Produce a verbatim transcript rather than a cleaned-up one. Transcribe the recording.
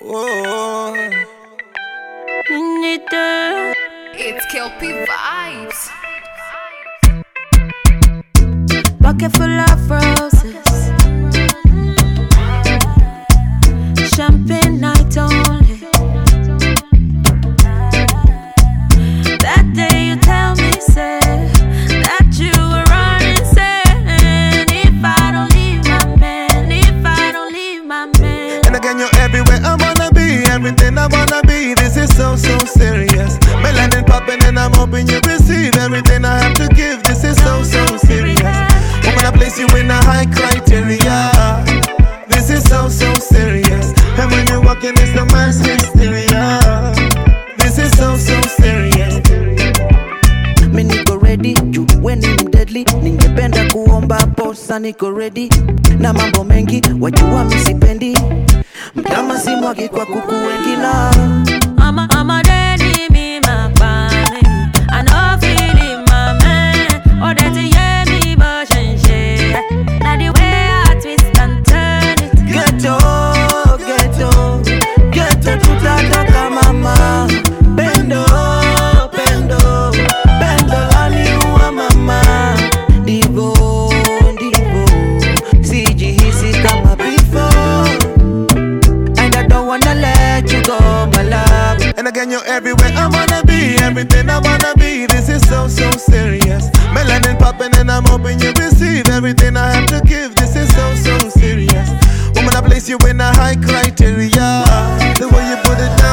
Whoa. It's Kelpie Vibes. Bucket full of roses, champagne night only. That day you tell me, say, that you were running, saying, if I don't leave my man, if I don't leave my man. And again you're everywhere I wanna be, everything I wanna be. This is so, so serious. Melanin popping and I'm hoping you receive everything I have to give. This is so, so serious. Woman, I place you in a high criteria. This is so, so serious. And when you're walking, it's the mass hysteria. This is so, so serious. Me niko ready, you when I'm deadly. Ningependa kuomba posa, niko ready. Na mambo mengi, wajua misipendi. Mtama si mwagi kwa kuku wengi na I'm a, I'm a daddy, me, my family. I know feeling my man. Oh, that you hear me, but and share. Now the way I twist and turn it. Ghetto, ghetto, ghetto tutatoka mama. Bendo, bendo, bendo laniua mama. Divo, divo, sijihisi kama before. And I don't wanna let you go, my love. And again you're everywhere I wanna be, everything I wanna be. This is so, so serious. Melanin popping and I'm hoping you receive everything I have to give. This is so, so serious. Woman, I place you in a high criteria. The way you put it down,